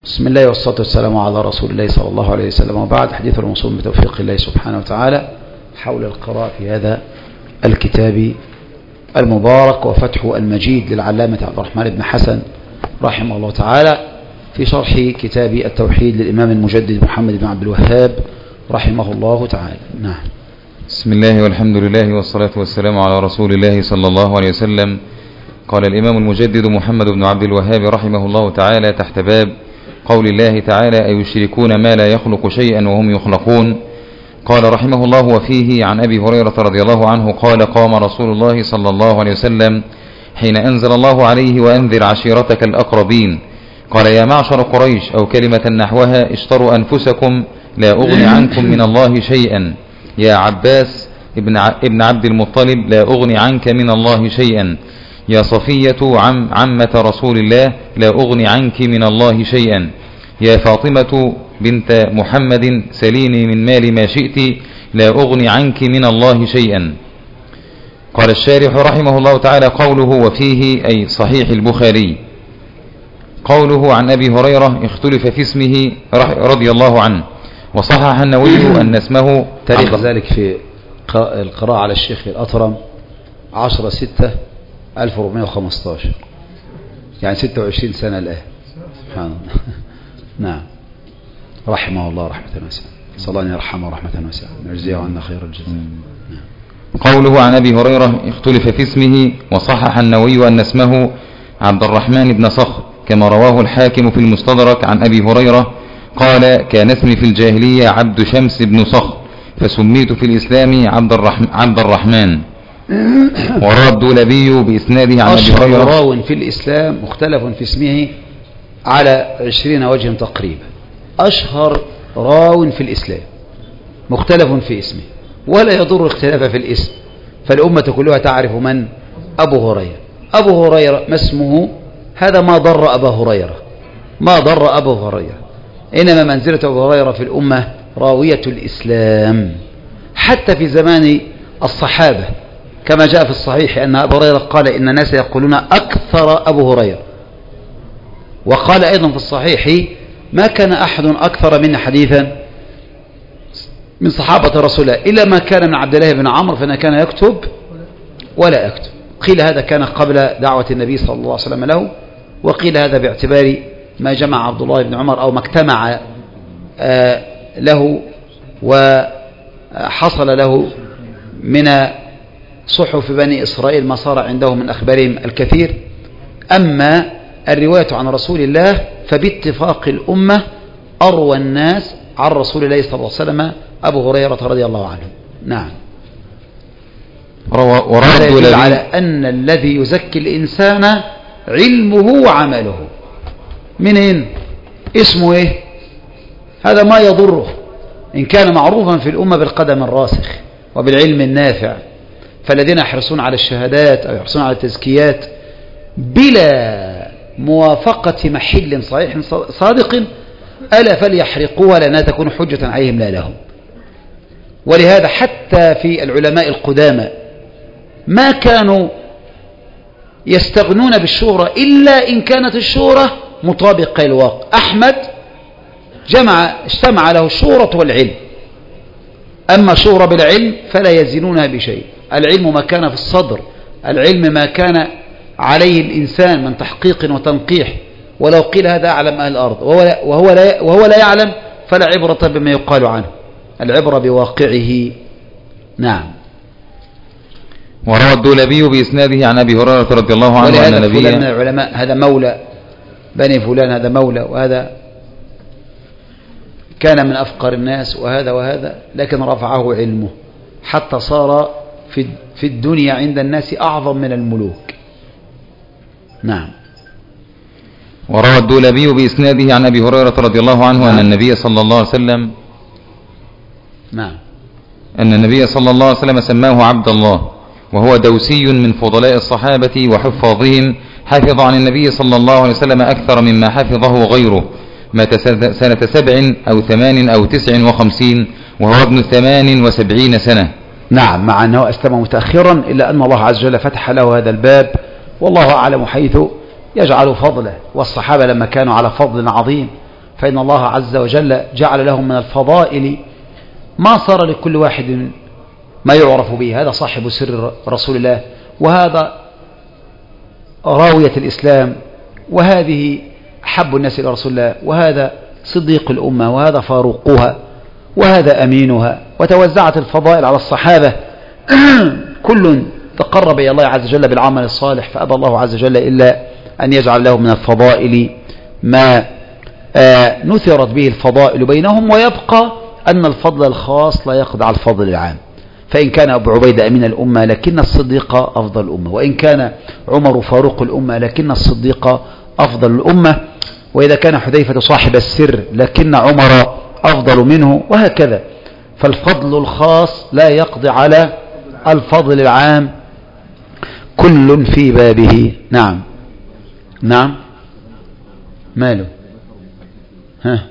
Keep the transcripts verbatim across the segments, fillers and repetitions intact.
بسم الله والصلاة والسلام على رسول الله صلى الله عليه وسلم، وبعد. حديث الموصول بتوفيق الله سبحانه وتعالى حول القراءة في هذا الكتاب المبارك وفتح المجيد للعلامة عبد الرحمن بن حسن رحمه الله تعالى في شرح كتاب التوحيد للإمام المجدد محمد بن عبد الوهاب رحمه الله تعالى. نعم. بسم الله والحمد لله والصلاة والسلام على رسول الله صلى الله عليه وسلم. قال الإمام المجدد محمد بن عبد الوهاب رحمه الله تعالى تحت باب قول الله تعالى: أيشركون ما لا يخلق شيئا وهم يخلقون. قال رحمه الله: وفيه عن أبي هريرة رضي الله عنه قال: قام رسول الله صلى الله عليه وسلم حين أنزل الله عليه: وأنذر عشيرتك الأقربين. قال: يا معشر قريش، أو كلمة نحوها: اشتروا أنفسكم لا أغني عنكم من الله شيئا. يا عباس ابن عبد المطلب، لا أغني عنك من الله شيئا. يا صفية عم عمة رسول الله، لا أغني عنك من الله شيئا. يا فاطمة بنت محمد، سليني من مال ما شئت، لا أغني عنك من الله شيئا. قال الشارح رحمه الله تعالى: قوله وفيه أي صحيح البخاري. قوله عن أبي هريرة اختلف في اسمه رضي الله عنه، وصحح النووي أن اسمه تاريخ ذلك في القراءة على الشيخ الأطرم عشرة ستة ألف وأربعمائة وخمسة عشر، يعني ستة وعشرين سنة الآن. سبحان الله. نعم، رحمه الله رحمة واسعة، صلى الله أن يرحمه رحمة واسعة ويجزيه عنا خير الجزاء. قوله عن أبي هريرة اختلف في اسمه، وصحح النووي أن اسمه عبد الرحمن بن صخر، كما رواه الحاكم في المستدرك عن أبي هريرة قال: كان اسمي في الجاهلية عبد شمس بن صخر، فسميت في الإسلام عبد الرحمن, عبد الرحمن. وروى الدولبي بإسناده عن أبي هريرة: أشهر راو في الإسلام مختلف في اسمه على عشرين وجها تقريبا. أشهر راو في الإسلام مختلف في اسمه، ولا يضر اختلاف في الاسم، فالأمة كلها تعرف من أبو هريرة. أبو هريرة ما اسمه، هذا ما ضر أبا هريرة، ما ضر أبو هريرة، إنما منزلة أبو هريرة في الأمة راوية الإسلام. حتى في زمان الصحابة كما جاء في الصحيح أن أبو هريرة قال: إن الناس يقولون أكثر أبو هريرة. وقال أيضا في الصحيح: ما كان أحد أكثر من حديثا من صحابة رسول الله إلا ما كان من عبد الله بن عمرو، فإنه كان يكتب ولا يكتب. قيل هذا كان قبل دعوة النبي صلى الله عليه وسلم له، وقيل هذا باعتبار ما جمع عبد الله بن عمر أو ما اجتمع له وحصل له من صحف بني إسرائيل ما صار عندهم من أخبارهم الكثير. أما الرواية عن رسول الله فباتفاق الأمة أروى الناس عن رسول الله صلى الله عليه وسلم أبو هريرة رضي الله عنه. نعم. هذا يدل على أن الذي يزكي الإنسان علمه وعمله. منين؟ اسمه إيه؟ هذا ما يضره إن كان معروفا في الأمة بالقدم الراسخ وبالعلم النافع. فالذين يحرصون على الشهادات أو يحرصون على التزكيات بلا موافقة محل صحيح صادق، ألا فليحرقوها لأنها تكون حجة عليهم لا لهم. ولهذا حتى في العلماء القدامى ما كانوا يستغنون بالشهرة إلا إن كانت الشهرة مطابقة للواقع. أحمد جمع اجتمع له الشهرة والعلم، أما شهرة بالعلم فلا يزنونها بشيء. العلم ما كان في الصدر، العلم ما كان عليه الإنسان من تحقيق وتنقيح. ولو قيل هذا أعلم أهل الأرض وهو لا, وهو لا, وهو لا يعلم فلا عبرة بما يقال عنه، العبرة بواقعه. نعم. وروى الدولبي بإسناده عن أبي هريرة رضي الله عنه أن النبي فلان من العلماء هذا مولى بني فلان، هذا مولى، وهذا كان من أفقر الناس، وهذا وهذا، لكن رفعه علمه حتى صار في في الدنيا عند الناس أعظم من الملوك. نعم. وروى الدولبي بإسناده عن أبي هريرة رضي الله عنه أن النبي صلى الله عليه وسلم نعم أن النبي صلى الله عليه وسلم سماه عبد الله، وهو دوسي من فضلاء الصحابة وحفاظهم، حفظ عن النبي صلى الله عليه وسلم أكثر مما حفظه غيره، مات سنة سبع أو ثمان أو تسع وخمسين، وهو ابن ثمان وسبعين سنة. نعم، مع أنه أسلم متأخرا إلا أن الله عز وجل فتح له هذا الباب، والله أعلم حيث يجعل فضله. والصحابة لما كانوا على فضل عظيم فإن الله عز وجل جعل لهم من الفضائل ما صار لكل واحد ما يعرف به. هذا صاحب سر رسول الله، وهذا راوية الإسلام، وهذه أحب الناس إلى رسول الله، وهذا صديق الأمة، وهذا فاروقها، وهذا أمينها. وتوزعت الفضائل على الصحابة كل تقرب إلى الله عز وجل بالعمل الصالح، فأبى الله عز وجل إلا أن يجعل له من الفضائل ما آه نثرت به الفضائل بينهم، ويبقى أن الفضل الخاص لا يقضي على الفضل العام. فإن كان أبو عبيدة أمين الأمة لكن الصديق أفضل الأمة، وإن كان عمر فاروق الأمة لكن الصديق أفضل الأمة، وإذا كان حذيفة صاحب السر لكن عمر أفضل منه، وهكذا. فالفضل الخاص لا يقضي على الفضل العام، كل في بابه. نعم نعم ماله ها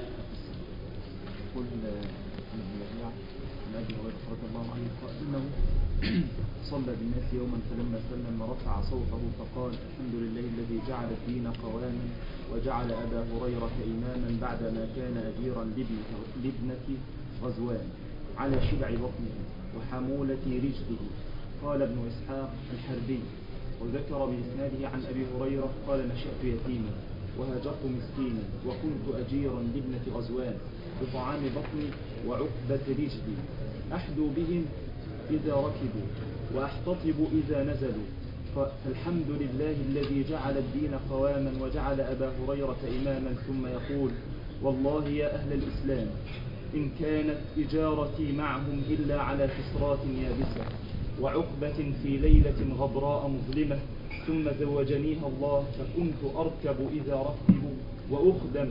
صلى بالناس يوما فلما سلم رفع صوته فقال: الحمد لله الذي جعل الدين قواما وجعل أبا هريرة إماما بعدما كان أجيرا لابنة غزوان على شبع بطنه وحمولة رجله. قال ابن إسحاق الحربي وذكر بإسناده عن أبي هريرة قال: نشأت يتيما وهاجرت مسكينا وكنت أجيرا لابنة غزوان بطعام بطني وعقبة رجلي، أحدو بهم إذا ركبوا وأحتطب إذا نزلوا. فالحمد لله الذي جعل الدين قواما وجعل أبا هريرة إماما. ثم يقول: والله يا أهل الإسلام إن كانت إجارتي معهم إلا على كسرات يابسة وعقبة في ليلة غبراء مظلمة، ثم زوجنيها الله فكنت أركب إذا ركبوا وأخدم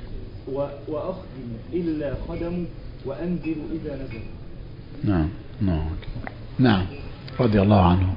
وأخدم إلا خدموا وأنزل إذا نزلوا. نعم نعم نعم رضي الله عنه.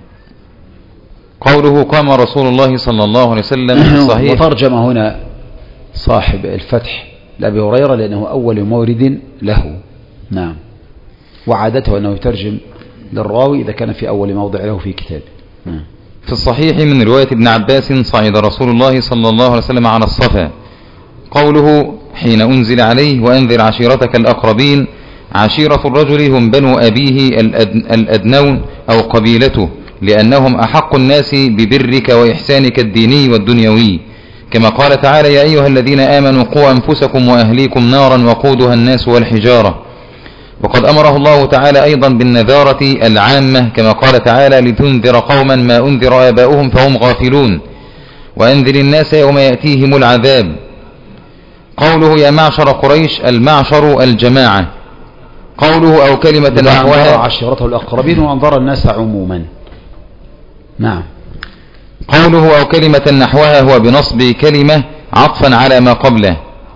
قوله: قام رسول الله صلى الله عليه وسلم. صحيح. وترجم هنا صاحب الفتح لأبي هريرة لأنه أول مورد له. نعم. وعادته أنه يترجم للراوي إذا كان في أول موضع له في كتابه. نعم. في الصحيح من رواية ابن عباس: صعد رسول الله صلى الله عليه وسلم على الصفا. قوله: حين أنزل عليه وأنذر عشيرتك الأقربين. عشيرة الرجل هم بنو أبيه الأدنون أو قبيلته، لأنهم أحق الناس ببرك وإحسانك الديني والدنيوي، كما قال تعالى: يا أيها الذين آمنوا قوا أنفسكم وأهليكم نارا وقودها الناس والحجارة. وقد أمره الله تعالى أيضا بالنذارة العامة، كما قال تعالى: لتنذر قوما ما أنذر آباؤهم فهم غافلون، وأنذر الناس يوم يأتيهم العذاب. قوله: يا معشر قريش، المعشر الجماعة. قوله: أو كلمة نحوها. عشيرته الأقربين وأنظر الناس عموما. نعم. قوله: أو كلمة نحوها هو بنصب كلمة عطفا على ما قبله.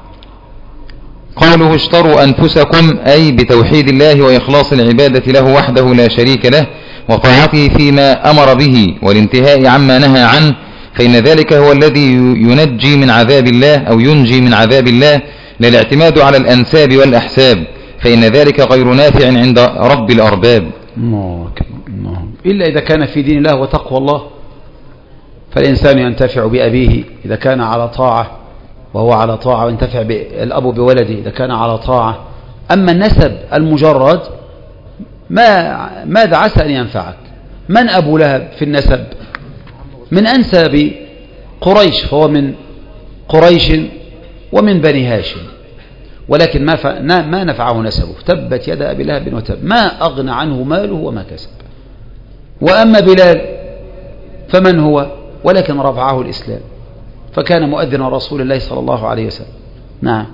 قوله: اشتروا أنفسكم، أي بتوحيد الله وإخلاص العبادة له وحده لا شريك له وطاعته فيما أمر به والانتهاء عما نهى عنه، فإن ذلك هو الذي ينجي من عذاب الله أو ينجي من عذاب الله، لا الاعتماد على الأنساب والأحساب، فإن ذلك غير نافع عند رب الأرباب. الله الله. إلا إذا كان في دين الله وتقوى الله، فالإنسان ينتفع بأبيه إذا كان على طاعة وهو على طاعة، وينتفع الأب بولده إذا كان على طاعة. أما النسب المجرد ما ماذا عسى أن ينفعك؟ من أبو لهب في النسب؟ من أنساب قريش، فهو من قريش ومن بني هاشم، ولكن ما ما نفعه نسبه. تبت يد أبي لهب وتب، ما أغنى عنه ماله وما كسب. وأما بلال فمن هو؟ ولكن رفعه الإسلام، فكان مؤذن رسول الله صلى الله عليه وسلم. نعم.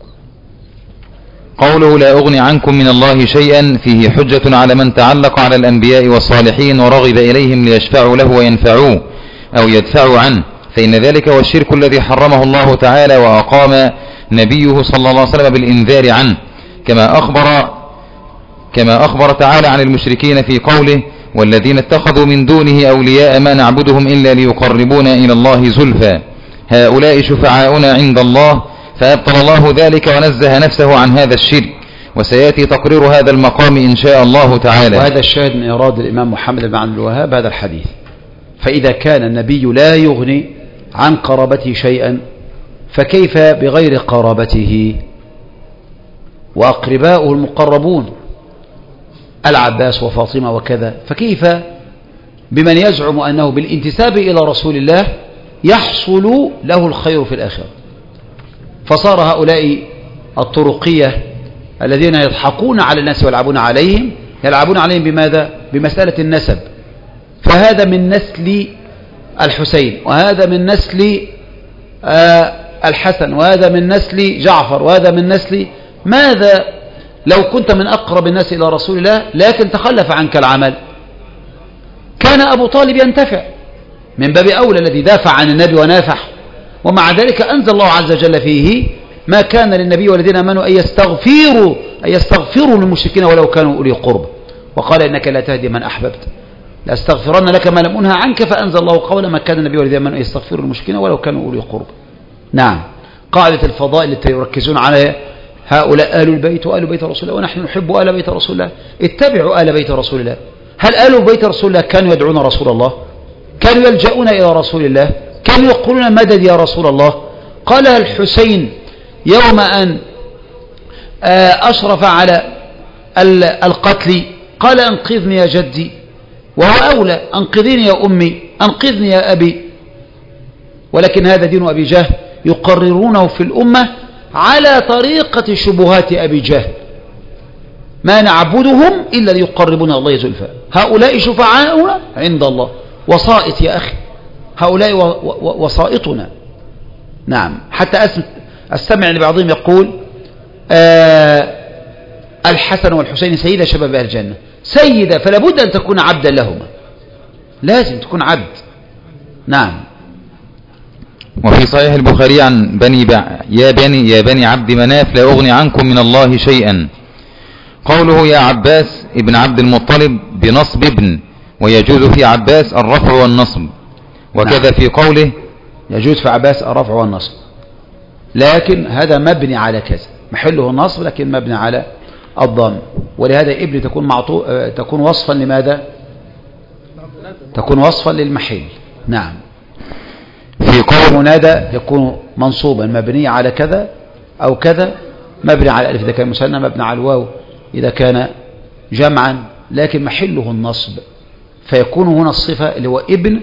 قوله: لا أغني عنكم من الله شيئا، فيه حجة على من تعلق على الأنبياء والصالحين ورغب إليهم ليشفعوا له وينفعوه أو يدفعوا عنه، فإن ذلك هو الشرك الذي حرمه الله تعالى وأقام نبيه صلى الله عليه وسلم بالإنذار عنه، كما أخبر كما أخبر تعالى عن المشركين في قوله: والذين اتخذوا من دونه أولياء ما نعبدهم إلا ليقربونا إلى الله زلفى، هؤلاء شفعاؤنا عند الله، فأبطل الله ذلك ونزه نفسه عن هذا الشرك، وسيأتي تقرير هذا المقام إن شاء الله تعالى. وهذا الشاهد من إراد الإمام محمد بن عبد الوهاب هذا الحديث. فإذا كان النبي لا يغني عن قرابته شيئا، فكيف بغير قرابته وأقرباؤه المقربون العباس وفاطمة وكذا؟ فكيف بمن يزعم أنه بالانتساب إلى رسول الله يحصل له الخير في الآخرة؟ فصار هؤلاء الطرقية الذين يضحكون على الناس ويلعبون عليهم يلعبون عليهم بماذا؟ بمسألة النسب. فهذا من نسل الحسين، وهذا من نسل آه الحسن، وهذا من نسل جعفر، وهذا من نسل ماذا؟ لو كنت من أقرب الناس إلى رسول الله لكن تخلف عنك العمل كان أبو طالب ينتفع من باب أولى، الذي دافع عن النبي ونافح، ومع ذلك أنزل الله عز وجل فيه ما كان للنبي والذين آمنوا أن يستغفروا أن يستغفروا للمشركين ولو كانوا أولي قرب، وقال إنك لا تهدي من أحببت لأستغفرن لك ما لم أنهى عنك، فأنزل الله قولا ما كان النبي والذين آمنوا أن يستغفروا للمشركين ولو كانوا أولي قرب. نعم، قاعدة الفضائل التي يركزون عليها هؤلاء آل البيت وآل بيت رسول الله ونحن نحب آل بيت رسول الله. اتبعوا آل بيت رسول الله. هل آل بيت رسول الله كانوا يدعون رسول الله؟ كانوا يلجؤون إلى رسول الله؟ كانوا يقولون مدد يا رسول الله؟ قالها الحسين يوم أن أشرف على القتل، قال أنقذني يا جدي، وهو أولى، أنقذني يا أمي، أنقذني يا أبي. ولكن هذا دين أبي جهل يقررونه في الأمة على طريقة شبهات أبي جهل، ما نعبدهم إلا ليقربون الله زلفى، هؤلاء شفعاؤنا عند الله، وسائط يا أخي، هؤلاء وسائطنا. نعم، حتى أستمع لبعضهم يقول آه الحسن والحسين سيدة شباب أهل الجنة. سيدة فلا بد أن تكون عبدا لهما، لازم تكون عبد. نعم. وفي صحيح البخاري عن بني بع... يا بني يا بني عبد مناف لا أغني عنكم من الله شيئا، قوله يا عباس ابن عبد المطلب بنصب ابن، ويجوز في عباس الرفع والنصب، وكذا نعم. في قوله يجوز في عباس الرفع والنصب، لكن هذا مبني على كذا، محله النصب لكن مبني على الضم، ولهذا ابن تكون معطو... تكون وصفا لماذا؟ تكون وصفا للمحل. نعم. في قول منادى يكون منصوبا مبني على كذا أو كذا، مبني على الألف إذا كان مثنى، مبني على الواو إذا كان جمعا، لكن محله النصب، فيكون هنا الصفة اللي هو ابن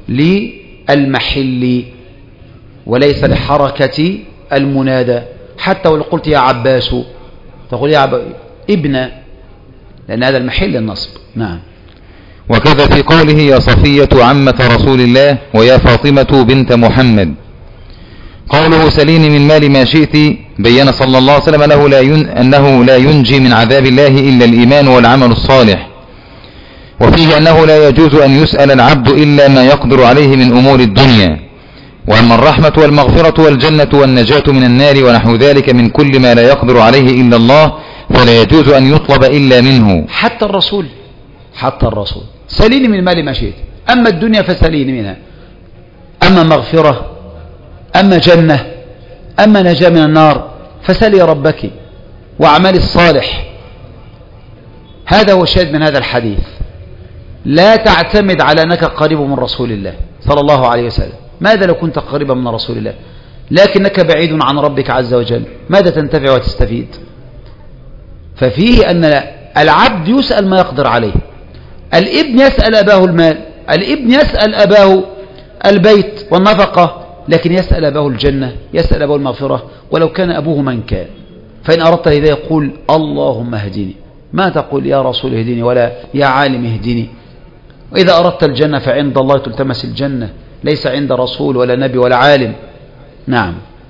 للمحل وليس لحركة المنادى. حتى ولو قلت يا عباس تقول يا عب... ابن، لأن هذا المحل النصب. نعم. وكذا في قوله يا صفية عمة رسول الله ويا فاطمة بنت محمد، قوله سليني من مال ما شئت، بين صلى الله عليه وسلم أنه لا, ين... أنه لا ينجي من عذاب الله إلا الإيمان والعمل الصالح، وفيه أنه لا يجوز أن يسأل العبد إلا ما يقدر عليه من أمور الدنيا، وأما الرحمة والمغفرة والجنة والنجاة من النار ونحو ذلك من كل ما لا يقدر عليه إلا الله فلا يجوز أن يطلب إلا منه. حتى الرسول حتى الرسول سليني من مال ما شئت، أما الدنيا فسليني منها، أما مغفرة، أما جنة، أما نجاة من النار فسلي ربك وأعمال الصالح. هذا هو الشاهد من هذا الحديث. لا تعتمد على أنك قريب من رسول الله صلى الله عليه وسلم. ماذا لو كنت قريبا من رسول الله لكنك بعيد عن ربك عز وجل؟ ماذا تنتفع وتستفيد؟ ففيه أن العبد يسأل ما يقدر عليه. الابن يسأل أباه المال، الابن يسأل أباه البيت والنفقة، لكن يسأل أباه الجنة، يسأل أباه المغفرة ولو كان أبوه من كان. فإن أردت إذا يقول اللهم اهدني، ما تقول يا رسول اهدني ولا يا عالم اهدني. وإذا أردت الجنة فعند الله تلتمس الجنة، ليس عند رسول ولا نبي ولا عالم. نعم.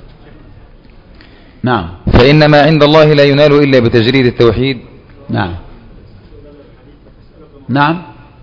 نعم. فإن ما عند الله لا ينال إلا بتجريد التوحيد. نعم. نعم.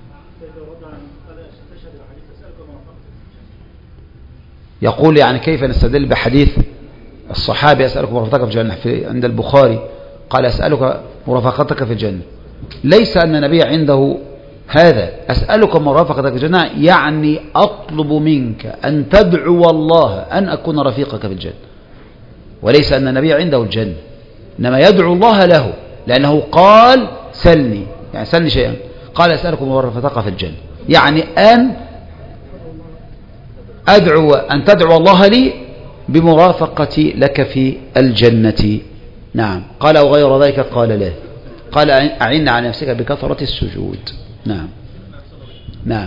يقول يعني كيف نستدل بحديث الصحابي أسألك مرافقتك في الجنة في عند البخاري، قال أسألك مرافقتك في الجنة، ليس أن النبي عنده هذا أسألك مرافقتك في الجنة يعني أطلب منك أن تدعو الله أن أكون رفيقك في الجنة، وليس أن النبي عنده الجنة، إنما يدعو الله له، لأنه قال سلني، يعني سلني شيئا، قال أسألك مرافقتك في الجنة، يعني أن أدعو أن تدعو الله لي بمرافقتي لك في الجنة. نعم. قال أو غير ذلك؟ قال لا. قال أعن على نفسك بكثرة السجود. نعم. نعم.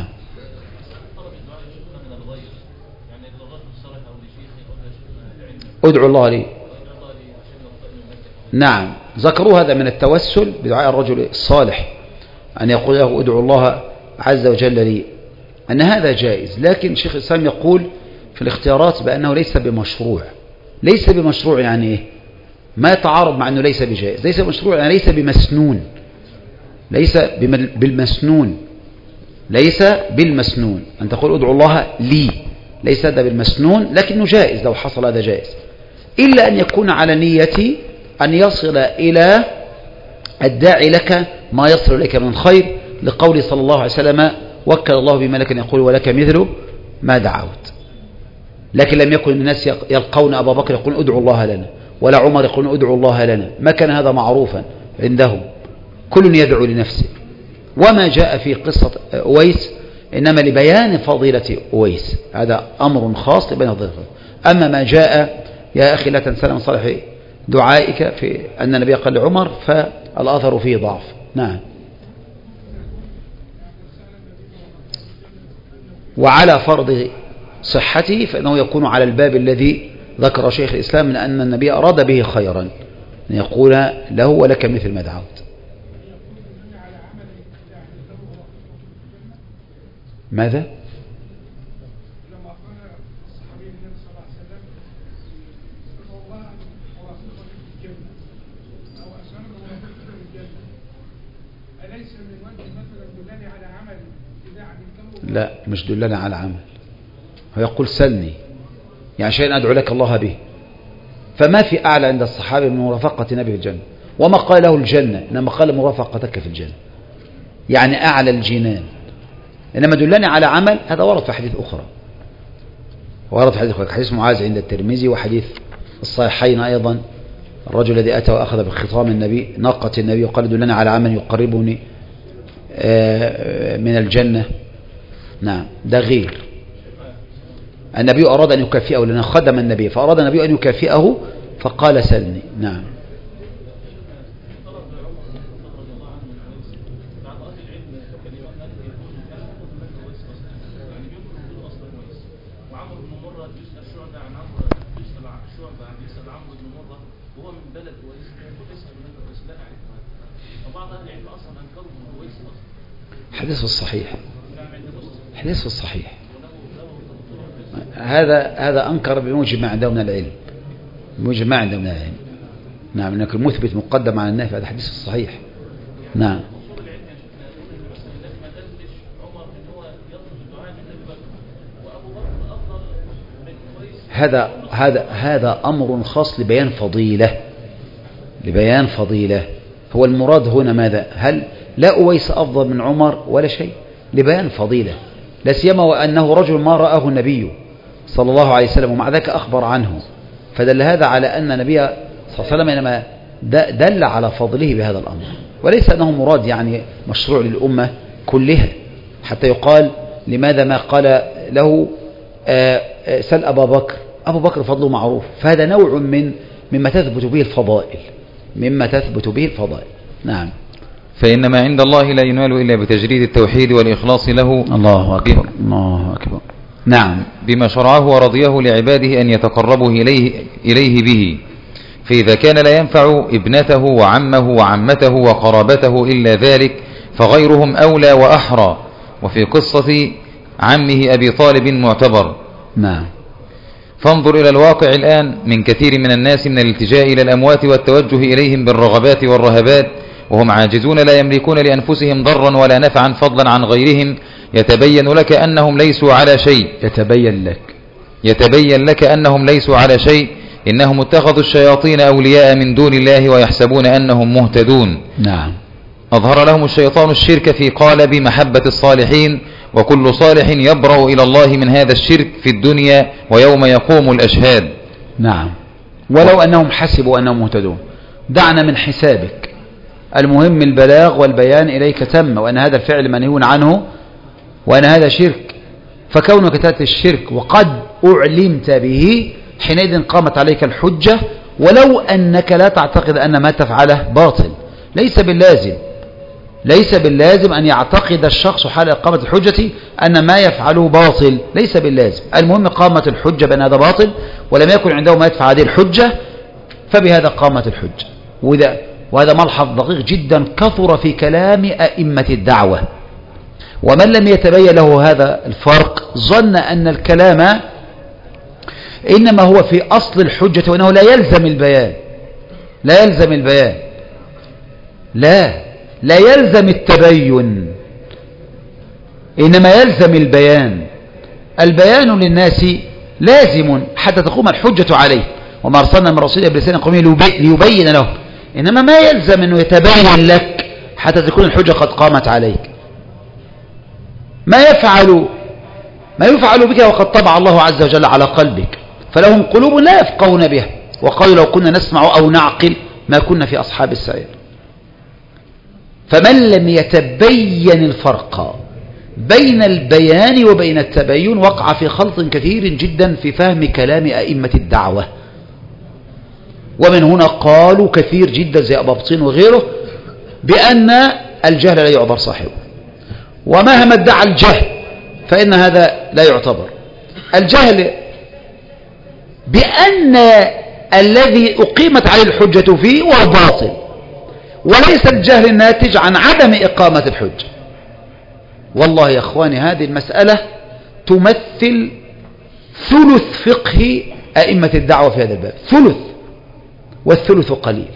ادعو الله لي. نعم، ذكروا هذا من التوسل بدعاء الرجل الصالح أن يقول له ادعو الله عز وجل لي، أن هذا جائز. لكن شيخ الإسلام يقول في الاختيارات بأنه ليس بمشروع. ليس بمشروع يعني إيه؟ ما يتعارض مع أنه ليس بجائز. ليس بمشروع يعني ليس بمسنون. ليس بالمسنون. ليس بالمسنون أن تقول ادعو الله لي، ليس هذا بالمسنون، لكنه جائز لو حصل هذا جائز، إلا أن يكون على نيتي أن يصل إلى الداعي لك ما يصل إليك من خير، لقول صلى الله عليه وسلم وكل الله بملك يقول ولك مثل ما دعوت. لكن لم يكن الناس يلقون أبا بكر يقولون ادعو الله لنا، ولا عمر يقولون ادعو الله لنا، ما كان هذا معروفا عندهم، كل يدعو لنفسه. وما جاء في قصة أويس إنما لبيان فضيلة أويس، هذا أمر خاص لبيان فضيلة. أما ما جاء يا أخي لا تنسى من صالح دعائك في أن النبي قال لعمر فالأثر فيه ضعف. نعم. وعلى فرض صحته فإنه يكون على الباب الذي ذكر شيخ الإسلام من أن النبي أراد به خيرا، أن يقول له ولك مثل ما دعوت. ماذا؟ لا، مش دلنا على عمل. هو يقول سلني، يعني شيء أدعو لك الله به. فما في أعلى عند الصحابة من مرافقة النبي في الجنة، وما قال له الجنة إنما قال مرافقتك في الجنة، يعني أعلى الجنان. إنما دلني على عمل هذا ورد في حديث أخرى، ورد في حديث حديث معاذ عند الترمذي، وحديث الصحيحين أيضا، الرجل الذي أتى وأخذ بخطام النبي ناقة النبي وقال دلني على عمل يقربني من الجنة. نعم، ده غير. النبي أراد أن يكافئه لأنه خدم النبي، فأراد النبي أن يكافئه فقال سلني. نعم. حديث الصحيح، حديث الصحيح هذا هذا أنكر بموجب ما عنده من العلم، بموجب ما عنده من العلم. نعم، لكن المثبت مقدم على النافي، هذا حديث الصحيح. نعم. هذا هذا هذا أمر خاص لبيان فضيلة، لبيان فضيلة. هو المراد هنا ماذا؟ هل لا أويس أفضل من عمر ولا شيء؟ لبيان فضيلة، لا سيما وأنه رجل ما رآه النبي صلى الله عليه وسلم ومع ذلك أخبر عنه، فدل هذا على أن النبي صلى الله عليه وسلم إنما دل على فضله بهذا الأمر، وليس أنه مراد يعني مشروع للأمة كلها، حتى يقال لماذا ما قال له سل أبا بكر، أبو بكر فضله معروف، فهذا نوع من مما تثبت به الفضائل، مما تثبت به الفضائل. نعم. فإن ما عند الله لا ينال إلا بتجريد التوحيد والإخلاص له. الله أكبر، الله أكبر. نعم. بما شرعه ورضيه لعباده أن يتقربوا إليه, إليه به، فإذا كان لا ينفع ابنته وعمه وعمته وقرابته إلا ذلك فغيرهم أولى وأحرى. وفي قصة عمه أبي طالب معتبر. نعم. فانظر إلى الواقع الآن من كثير من الناس من الالتجاء إلى الأموات والتوجه إليهم بالرغبات والرهبات وهم عاجزون لا يملكون لأنفسهم ضرا ولا نفعا فضلا عن غيرهم. يتبين لك أنهم ليسوا على شيء يتبين لك يتبين لك أنهم ليسوا على شيء إنهم اتخذوا الشياطين أولياء من دون الله ويحسبون أنهم مهتدون. نعم. أظهر لهم الشيطان الشرك في قالب محبة الصالحين، وكل صالح يبرأ إلى الله من هذا الشرك في الدنيا ويوم يقوم الأشهاد. نعم. ولو أنهم حسبوا أنهم مهتدون، دعنا من حسابك، المهم البلاغ والبيان إليك تم، وأن هذا الفعل منهي عنه وأن هذا شرك، فكونك تأتي الشرك وقد أعلمت به حينئذ قامت عليك الحجة، ولو أنك لا تعتقد أن ما تفعله باطل. ليس باللازم ليس باللازم أن يعتقد الشخص حال إقامة الحجة أن ما يفعله باطل، ليس باللازم. المهم قامت الحجة بأن هذا باطل ولم يكن عنده ما يدفع هذه الحجة، فبهذا قامت الحجة. وده وهذا ملحظ دقيق جدا كثر في كلام أئمة الدعوة، ومن لم يتبين له هذا الفرق ظن أن الكلام إنما هو في أصل الحجة وأنه لا يلزم البيان. لا يلزم البيان لا لا يلزم التبين، إنما يلزم البيان. البيان للناس لازم حتى تقوم الحجة عليه، وما أرسلنا من رسول بلسان قومه ليبين له، إنما ما يلزم أنه يتبين لك حتى تكون الحجة قد قامت عليك. ما يفعل ما يفعل بك وقد طبع الله عز وجل على قلبك، فلهم قلوب لا يفقهون بها، وقالوا لو كنا نسمع أو نعقل ما كنا في أصحاب السعير. فمن لم يتبين الفرق بين البيان وبين التبين وقع في خلط كثير جدا في فهم كلام أئمة الدعوة. ومن هنا قالوا كثير جدا زي أبا بطين وغيره بأن الجهل لا يعبر صاحبه، ومهما ادعى الجهل فإن هذا لا يعتبر. الجهل بأن الذي أقيمت عليه الحجة فيه هو باطل، وليس الجهل الناتج عن عدم إقامة الحجة. والله يا أخواني هذه المسألة تمثل ثلث فقه أئمة الدعوة في هذا الباب، ثلث، والثلث قليل،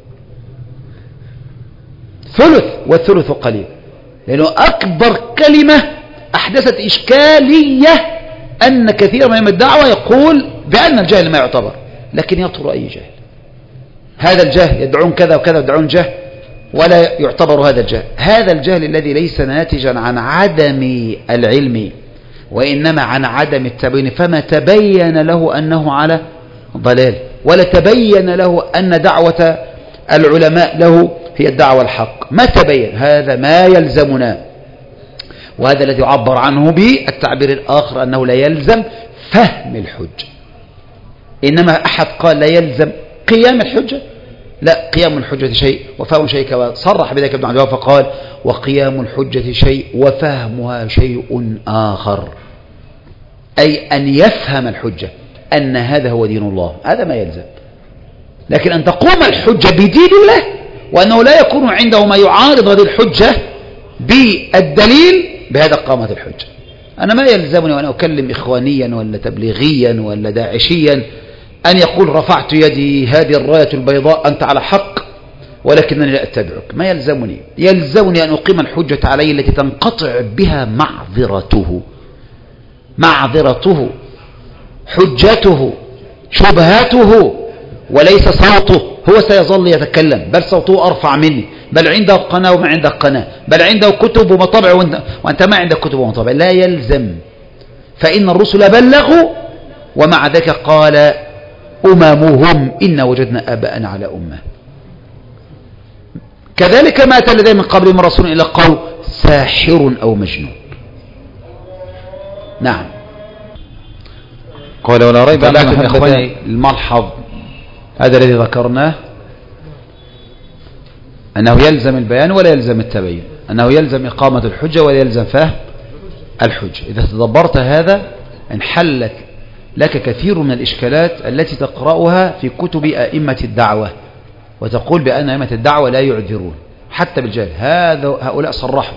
ثلث والثلث قليل، لأنه أكبر كلمة أحدثت إشكالية أن كثير من أئمة الدعوة يقول بأن الجهل ما يعتبر، لكن يطر أي جهل. هذا الجهل يدعون كذا وكذا يدعون جهل ولا يعتبر هذا الجهل. هذا الجهل الذي ليس ناتجا عن عدم العلم وإنما عن عدم التبين، فما تبين له أنه على ضلال ولا تبين له أن دعوة العلماء له هي الدعوة الحق، ما تبين. هذا ما يلزمنا، وهذا الذي يعبر عنه بالتعبير الآخر أنه لا يلزم فهم الحجة. إنما أحد قال لا يلزم قيام الحجة، لا، قيام الحجة شيء وفهم شيء، كما صرح بذلك ابن عبد الوهاب فقال وقيام الحجة شيء وفهمها شيء آخر، أي أن يفهم الحجة أن هذا هو دين الله، هذا ما يلزم. لكن أن تقوم الحجة بدين الله وأنه لا يكون عنده ما يعارض هذه الحجة بالدليل، بهذا قامت الحجة. أنا ما يلزمني وأنا أكلم إخوانيا ولا تبليغيا ولا داعشيا أن يقول رفعت يدي هذه الراية البيضاء أنت على حق ولكنني لا أتبعك، ما يلزمني. يلزمني أن أقيم الحجة عليه التي تنقطع بها معذرته معذرته حجته شبهاته، وليس صوته. هو سيظل يتكلم، بل صوته أرفع مني، بل عنده قناة وما عندك قناة، بل عنده كتب ومطابع وانت, وانت ما عندك كتب ومطابع. لا يلزم، فإن الرسل بلغوا ومع ذلك قال أممهم إن وجدنا آباءنا على أمة. كذلك ما أتى لديه من قبل من رسول إلا قالوا ساحر أو مجنون. نعم. قال ولا ريب أن محبة الملحظ هذا الذي ذكرناه أنه يلزم البيان ولا يلزم التبين، أنه يلزم إقامة الحجة ولا يلزم فهم الحجة. إذا تدبرت هذا انحلت لك كثير من الإشكالات التي تقرأها في كتب أئمة الدعوة وتقول بأن أئمة الدعوة لا يعذرون حتى بالجهل. هذا هؤلاء صرحوا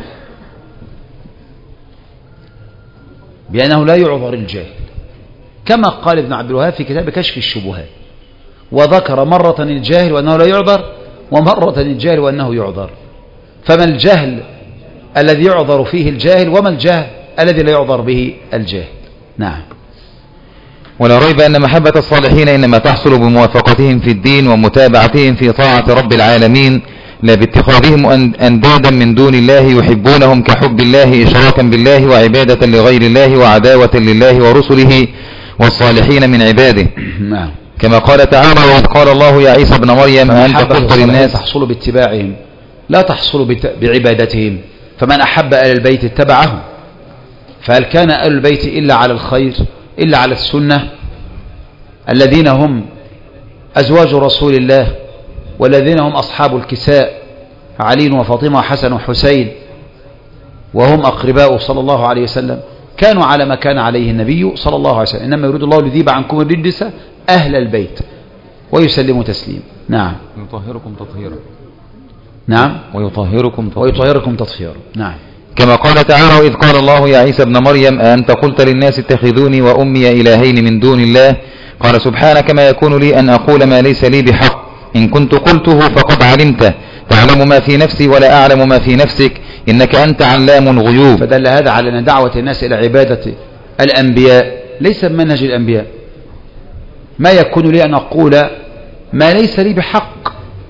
بأنه لا يعذر الجاهل، كما قال ابن عبد الوهاب في كتاب كشف الشبهات، وذكر مرة الجاهل وأنه لا يعذر ومرة الجاهل وأنه يعذر. فما الجهل الذي يعذر فيه الجاهل وما الجهل الذي لا يعذر به الجاهل؟ نعم. ولا ريب أن محبة الصالحين إنما تحصل بموافقتهم في الدين ومتابعتهم في طاعة رب العالمين، لا باتخاذهم أندادا من دون الله يحبونهم كحب الله إشراكا بالله وعبادة لغير الله وعداوة لله ورسله والصالحين من عباده. نعم. كما قال تعالى وإذ قال الله يا عيسى ابن مريم أنت قلت للناس. تحصل باتباعهم لا تحصل بعبادتهم، فمن أحب أهل البيت اتبعهم، فهل كان أهل البيت إلا على الخير إلا على السنة؟ الذين هم أزواج رسول الله والذين هم أصحاب الكساء علي وفاطمة وحسن وحسين وهم أقرباء صلى الله عليه وسلم كانوا على ما كان عليه النبي صلى الله عليه وسلم إنما يريد الله ليذيب عنكم الرجس أهل البيت ويسلموا تسليم. نعم. يطهركم تطهيرا. نعم. ويطهركم تطهيرا. ويطهركم تطهيرا. نعم. كما قال تعالى: وإذ قال الله يا عيسى ابن مريم أأنت قلت للناس اتخذوني وأمي إلهين من دون الله قال سبحانك ما يكون لي أن أقول ما ليس لي بحق إن كنت قلته فقد علمته تعلم ما في نفسي ولا أعلم ما في نفسك إنك أنت علام الغيوب. فدل هذا على أن دعوة الناس إلى عبادة الأنبياء ليس بمنهج الأنبياء. ما يكون لي أن أقول ما ليس لي بحق.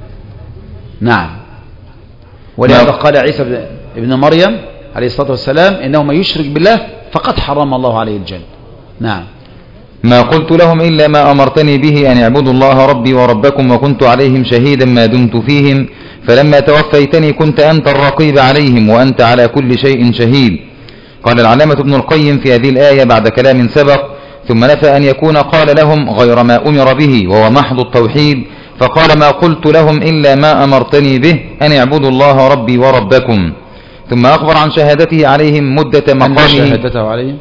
نعم. ولهذا قال عيسى ابن مريم عليه الصلاة والسلام إنه من يشرك بالله فقد حرم الله عليه الجنة. نعم. ما قلت لهم إلا ما أمرتني به أن يعبدوا الله ربي وربكم وكنت عليهم شهيدا ما دمت فيهم فلما توفيتني كنت أنت الرقيب عليهم وأنت على كل شيء شهيد. قال العلامة ابن القيم في هذه الآية بعد كلام سبق ثم نفى أن يكون قال لهم غير ما أمر به وهو محض التوحيد فقال ما قلت لهم إلا ما أمرتني به أن يعبدوا الله ربي وربكم. ثم أخبر عن شهادته عليهم مدة مقامه شهادته عليهم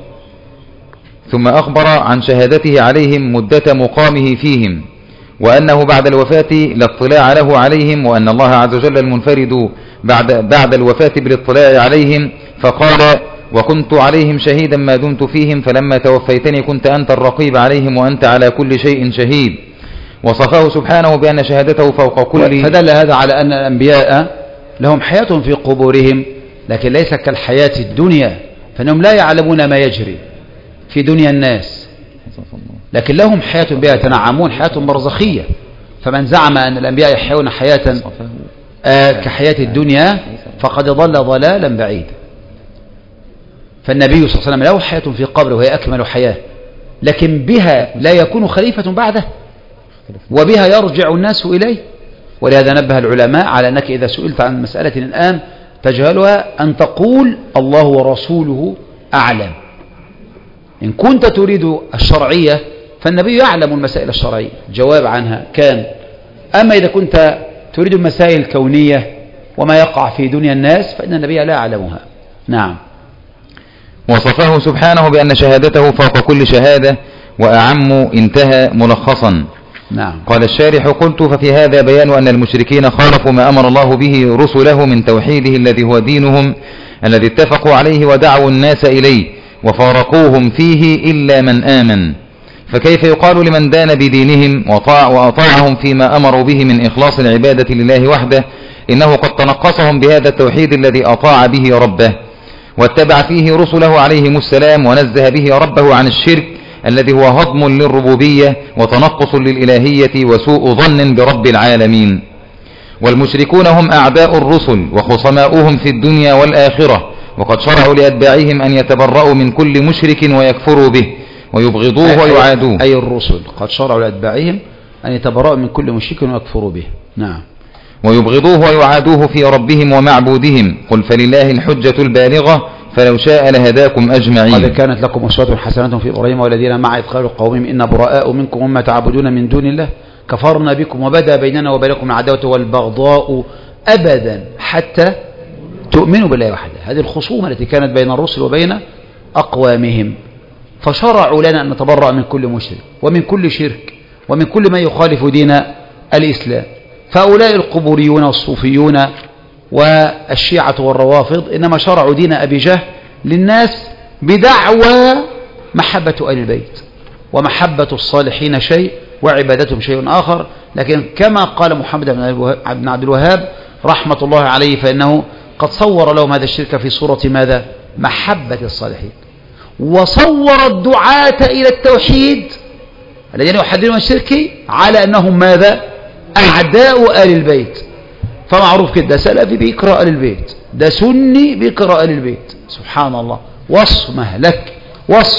ثم أخبر عن شهادته عليهم مدة مقامه فيهم وأنه بعد الوفاة لا اطلاع له عليهم وأن الله عز وجل المنفرد بعد, بعد الوفاة بالاطلاع عليهم فقال وكنت عليهم شهيدا ما دمت فيهم فلما توفيتني كنت أنت الرقيب عليهم وأنت على كل شيء شهيد. وصفه سبحانه بأن شهادته فوق كل. فدل هذا على أن الأنبياء لهم حياة في قبورهم لكن ليس كالحياة الدنيا فإنهم لا يعلمون ما يجري في دنيا الناس لكن لهم حياة بها يتنعمون حياة برزخية. فمن زعم أن الأنبياء يحيون حياة آه كحياة الدنيا فقد ضل ضلالا بعيدا. فالنبي صلى الله عليه وسلم له حياة في قبره وهي أكمل حياة لكن بها لا يكون خليفة بعده وبها يرجع الناس إليه. ولهذا نبه العلماء على أنك إذا سئلت عن مسألة الآن تجهلها أن تقول الله ورسوله أعلم. إن كنت تريد الشرعية فالنبي يعلم المسائل الشرعية جواب عنها كان. أما إذا كنت تريد المسائل الكونية وما يقع في دنيا الناس فإن النبي لا يعلمها. نعم. وصفه سبحانه بأن شهادته فوق كل شهادة وأعم انتهى ملخصا. نعم. قال الشارح قلت ففي هذا بيان أن المشركين خالفوا ما أمر الله به رسله من توحيده الذي هو دينهم الذي اتفقوا عليه ودعوا الناس إليه وفارقوهم فيه إلا من آمن. فكيف يقال لمن دان بدينهم وطاع وأطاعهم فيما أمروا به من إخلاص العبادة لله وحده إنه قد تنقصهم بهذا التوحيد الذي أطاع به ربه واتبع فيه رسله عليهم السلام ونزه به ربه عن الشرك الذي هو هضم للربوبية وتنقص للإلهية وسوء ظن برب العالمين. والمشركون هم أعداء الرسل وخصماؤهم في الدنيا والآخرة وقد شرعوا لأتباعهم أن يتبرؤوا من كل مشرك ويكفروا به ويبغضوه ويعادوه. أي الرسل قد شرعوا لأتباعهم أن يتبرؤوا من كل مشرك ويكفروا به. نعم. ويبغضوه ويعادوه في ربهم ومعبودهم قل فلله الحجة البالغة فلو شاء لهداكم أجمعين. قد كانت لكم أسوة حسنة في إبراهيم والذين معه إذ قالوا قومهم إنا براء منكم وما تعبدون من دون الله كفرنا بكم وبدا بيننا وبينكم العداوة والبغضاء أبدا حتى تؤمنوا بالله وحده. هذه الخصومة التي كانت بين الرسل وبين أقوامهم فشرعوا لنا أن نتبرأ من كل مشرك ومن كل شرك ومن كل ما يخالف دين الإسلام. فأولاء القبوريون والصوفيون والشيعة والروافض إنما شرعوا دين أبي جهل للناس بدعوى محبة آل البيت ومحبة الصالحين شيء وعبادتهم شيء آخر. لكن كما قال محمد بن عبد الوهاب رحمة الله عليه فإنه قد صور لهم هذا الشرك في صورة ماذا؟ محبة الصالحين. وصور الدعاة إلى التوحيد الذين يحذرون الشرك على أنهم ماذا؟ أعداء آل البيت. فمعروف كده ده سلفي بيقرأ آل البيت ده سني بيقرأ آل البيت. سبحان الله وصف مهلك وصف.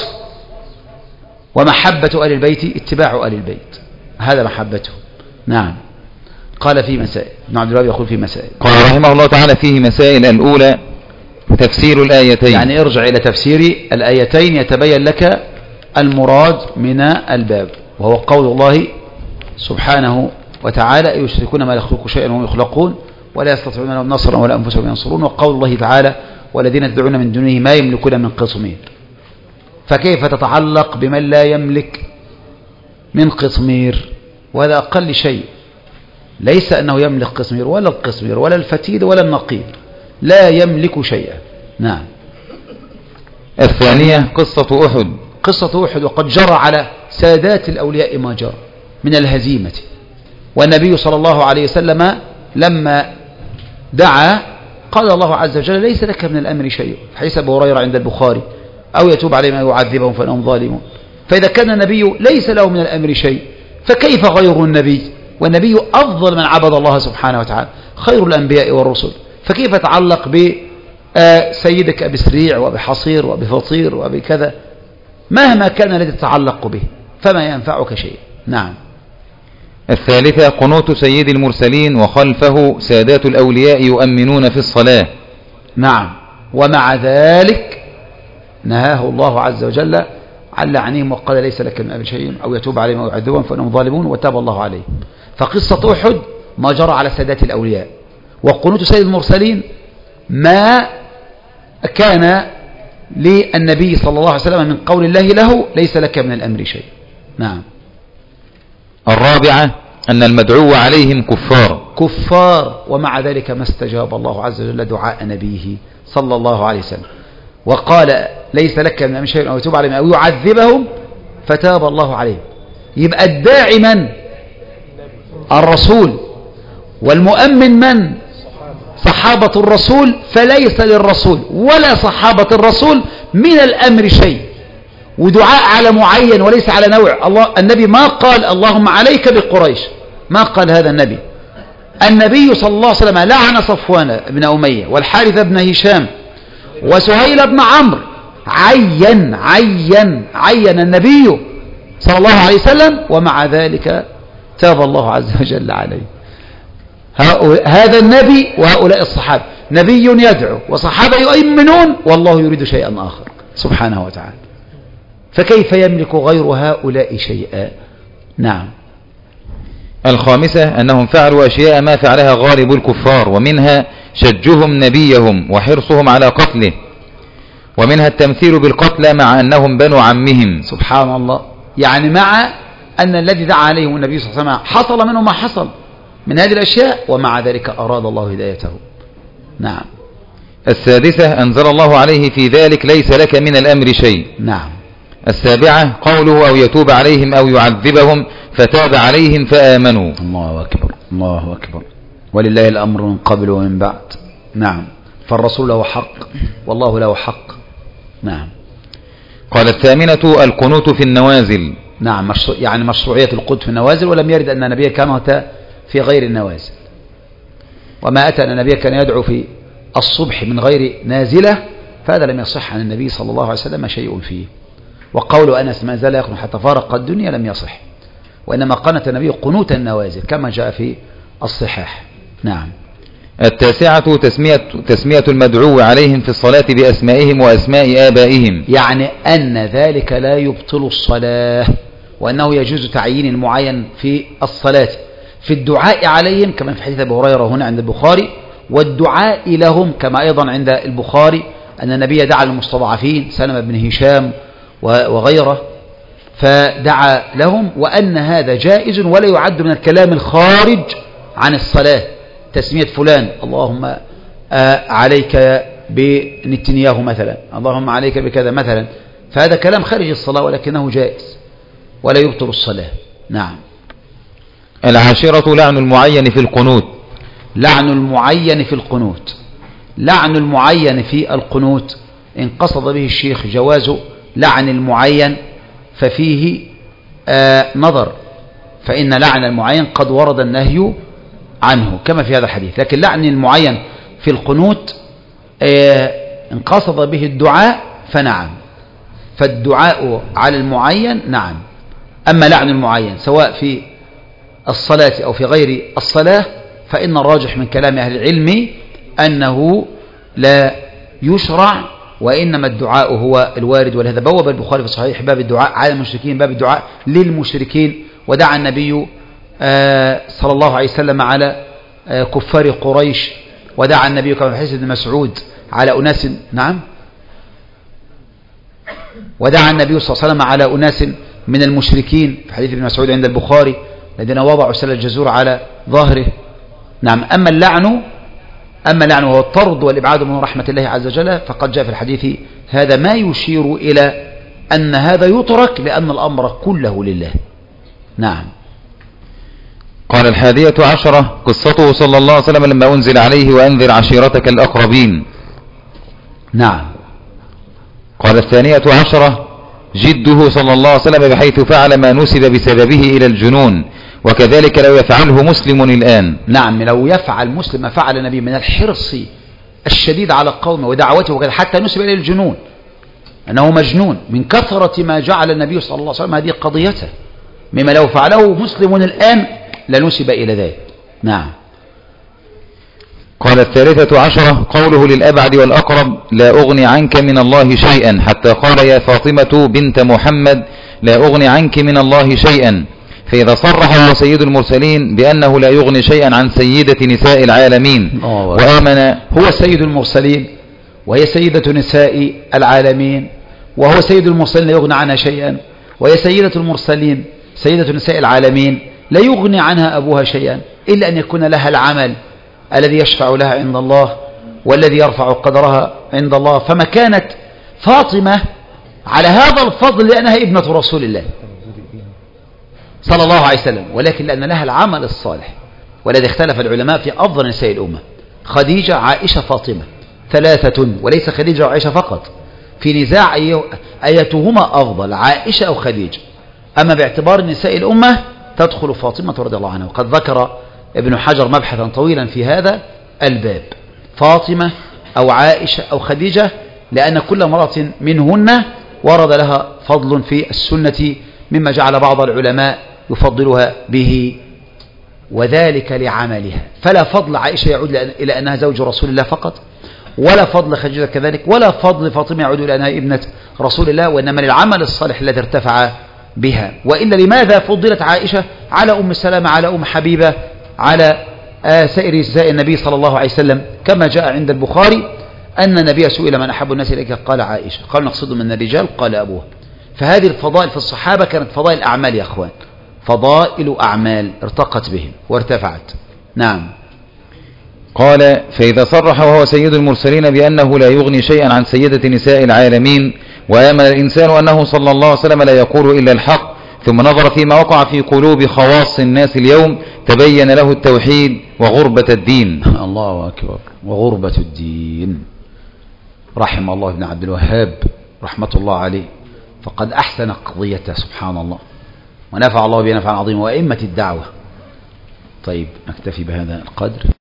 ومحبة آل البيت اتباع آل البيت هذا محبته. نعم. قال في مسائل ابن عبد الوهاب يقول في مسائل قال رحمه الله تعالى فيه مسائل. الأولى تفسير الآيتين يعني ارجع إلى تفسير الآيتين يتبين لك المراد من الباب. وهو قول الله سبحانه وتعالى يشركون ما لا يخلق شيئا وهم يخلقون ولا يستطيعون لهم نصرا ولا أنفسهم ينصرون. وقول الله تعالى والذين تدعون من دونه ما يملكون من قطمير. فكيف تتعلق بمن لا يملك من قطمير؟ وهذا أقل شيء، ليس أنه يملك قطمير ولا القطمير ولا الفتيل ولا النقير، لا يملك شيئا. نعم. الثانية قصة أحد. قصة أحد وقد جرى على سادات الأولياء ما جرى من الهزيمة. والنبي صلى الله عليه وسلم لما دعا قال الله عز وجل ليس لك من الأمر شيء، حديث أبي هريرة عند البخاري، أو يتوب عليهم أو يعذبهم فإنهم ظالمون. فإذا كان النبي ليس له من الأمر شيء فكيف غير النبي؟ والنبي أفضل من عبد الله سبحانه وتعالى، خير الأنبياء والرسل، فكيف تعلق بسيدك أبي سريع وبحصير وبفطير وبكذا؟ مهما كان الذي تتعلق به فما ينفعك شيء. نعم. الثالثة قنوت سيد المرسلين وخلفه سادات الأولياء يؤمنون في الصلاة. نعم. ومع ذلك نهاه الله عز وجل عن لعنهم وقال ليس لك من أمر شيء أو يتوب عليهم أو يعذبهم فإنهم ظالمون وتاب الله عليهم. فقصة أحد ما جرى على سادات الأولياء، وقنوت سيد المرسلين ما كان للنبي صلى الله عليه وسلم من قول الله له ليس لك من الأمر شيء. نعم. الرابعة أن المدعو عليهم كفار. كفار ومع ذلك ما استجاب الله عز وجل دعاء نبيه صلى الله عليه وسلم وقال ليس لك من أمر شيء أو يتوب عليهم أو يعذبهم فتاب الله عليهم. يبقى الداعي من؟ الرسول، والمؤمن من؟ صحابة الرسول. فليس للرسول ولا صحابة الرسول من الأمر شيء، ودعاء على معين وليس على نوع. الله النبي ما قال اللهم عليك بقريش، ما قال هذا النبي. النبي صلى الله عليه وسلم لعن صفوان بن أمية والحارث بن هشام وسهيل بن عمرو، عين عين عين النبي صلى الله عليه وسلم، ومع ذلك تاب الله عز وجل عليه. هذا النبي وهؤلاء الصحابة، نبي يدعو وصحابة يؤمنون والله يريد شيئا آخر سبحانه وتعالى، فكيف يملك غير هؤلاء شيئا؟ نعم. الخامسة أنهم فعلوا أشياء ما فعلها غالب الكفار، ومنها شجهم نبيهم وحرصهم على قتله، ومنها التمثيل بالقتلى مع أنهم بنو عمهم. سبحان الله. يعني مع أن الذي دعا عليهم النبي صلى الله عليه وسلم حصل منه ما حصل من هذه الأشياء، ومع ذلك أراد الله هدايته. نعم. السادسة أنزل الله عليه في ذلك ليس لك من الأمر شيء. نعم. السابعة قوله أو يتوب عليهم أو يعذبهم فتاب عليهم فآمنوا. الله أكبر الله أكبر، ولله الأمر من قبل ومن بعد. نعم. فالرسول له حق والله له حق. نعم. قال الثامنة القنوت في النوازل. نعم. يعني مشروعية القنوت في النوازل، ولم يرد أن النبي كان في غير النوازل، وما أتى أن النبي كان يدعو في الصبح من غير نازلة، فهذا لم يصح عن النبي صلى الله عليه وسلم شيء فيه. وقول أنس ما زال يقنط حتى فارق الدنيا لم يصح، وإنما قنت النبي قنوت النوازل كما جاء في الصحاح. نعم. التاسعة تسمية, تسمية المدعو عليهم في الصلاة بأسمائهم وأسماء آبائهم، يعني أن ذلك لا يبطل الصلاة، وأنه يجوز تعيين المعين في الصلاة في الدعاء عليهم كما في حديث أبي هريرة هنا عند البخاري، والدعاء لهم كما أيضا عند البخاري أن النبي دعا للمستضعفين سلمة بن هشام وغيره فدعا لهم، وأن هذا جائز ولا يعد من الكلام الخارج عن الصلاة. تسمية فلان اللهم عليك بنتنياهو مثلا، اللهم عليك بكذا مثلا، فهذا كلام خارج الصلاة ولكنه جائز ولا يبطل الصلاة. نعم. العاشرة لعن المعين في القنوت. لعن المعين في القنوت. لعن المعين في القنوت إن قصد به الشيخ جواز لعن المعين ففيه آه نظر، فإن لعن المعين قد ورد النهي عنه كما في هذا الحديث، لكن لعن المعين في القنوت آه إن قصد به الدعاء فنعم، فالدعاء على المعين نعم. أما لعن المعين سواء في الصلاة أو في غير الصلاة فإن الراجح من كلام أهل العلم أنه لا يشرع وإنما الدعاء هو الوارد. ولهذا بوب البخاري في صحيح باب الدعاء على المشركين، باب الدعاء للمشركين. ودعا النبي صلى الله عليه وسلم على كفار قريش، ودعا النبي كما في حديث ابن مسعود على أناس، نعم، ودعا النبي صلى الله عليه وسلم على أناس من المشركين في حديث ابن مسعود عند البخاري الذين وضعوا سل الجزور على ظهره. نعم. أما اللعن أما اللعن وهو الطرد والإبعاد من رحمة الله عز وجل فقد جاء في الحديث هذا ما يشير إلى أن هذا يترك لأن الأمر كله لله. نعم. قال الحادية عشرة قصته صلى الله عليه وسلم لما أنزل عليه وأنذر عشيرتك الأقربين. نعم. قال الثانية عشرة جده صلى الله عليه وسلم بحيث فعل ما نسب بسببه إلى الجنون، وكذلك لو يفعله مسلم الآن. نعم. لو يفعل مسلم ما فعل النبي من الحرص الشديد على قومه ودعوته وكذا حتى نسب إلى الجنون أنه مجنون من كثرة ما جعل النبي صلى الله عليه وسلم هذه قضيته، مما لو فعله مسلم الآن لنسب إلى ذلك. نعم. قال الثالثة عشرة قوله للأبعد والأقرب لا أغني عنك من الله شيئا، حتى قال يا فاطمة بنت محمد لا أغني عنك من الله شيئا. فإذا صرح هو سيد المرسلين بأنه لا يغني شيئا عن سيدة نساء العالمين وآمن هو سيد المرسلين وهي سيدة نساء العالمين، وهو سيد المرسلين لا يغني عنها شيئا، وهي سيدة المرسلين سيدة نساء العالمين لا يغني عنها أبوها شيئا إلا أن يكون لها العمل الذي يشفع لها عند الله والذي يرفع قدرها عند الله. فما كانت فاطمة على هذا الفضل لأنها ابنة رسول الله صلى الله عليه وسلم، ولكن لأن لها العمل الصالح، والذي اختلف العلماء في أفضل نساء الأمة خديجة عائشة فاطمة ثلاثة، وليس خديجة وعائشة فقط، في نزاع أيتهما أفضل عائشة أو خديجة. أما باعتبار نساء الأمة تدخل فاطمة رضي الله عنها، وقد ذكر ابن حجر مبحثا طويلا في هذا الباب، فاطمة أو عائشة أو خديجة، لأن كل امرأة منهن ورد لها فضل في السنة مما جعل بعض العلماء يفضلها به، وذلك لعملها. فلا فضل عائشة يعود إلى أنها زوج رسول الله فقط، ولا فضل خديجة كذلك، ولا فضل فاطمة يعود إلى أنها ابنة رسول الله، وإنما للعمل الصالح الذي ارتفع بها. وإلا لماذا فضلت عائشة على أم سلمة، على أم حبيبة، على سائر نساء النبي صلى الله عليه وسلم؟ كما جاء عند البخاري أن النبي سئل من أحب الناس إليك قال عائشة، قال نقصد من الرجال قال أبوها. فهذه الفضائل في الصحابة كانت فضائل أعمال يا أخوان، فضائل أعمال ارتقت بهم وارتفعت. نعم. قال فإذا صرح وهو سيد المرسلين بأنه لا يغني شيئا عن سيدة نساء العالمين، وآمن الإنسان أنه صلى الله عليه وسلم لا يقول إلا الحق، ثم نظر فيما وقع في قلوب خواص الناس اليوم تبين له التوحيد وغربة الدين. الله أكبر. وغربة الدين. رحم الله ابن عبد الوهاب رحمة الله عليه، فقد أحسن قضيته سبحان الله، ونفع الله بنا نفعا عظيما وأئمة الدعوة. طيب نكتفي بهذا القدر.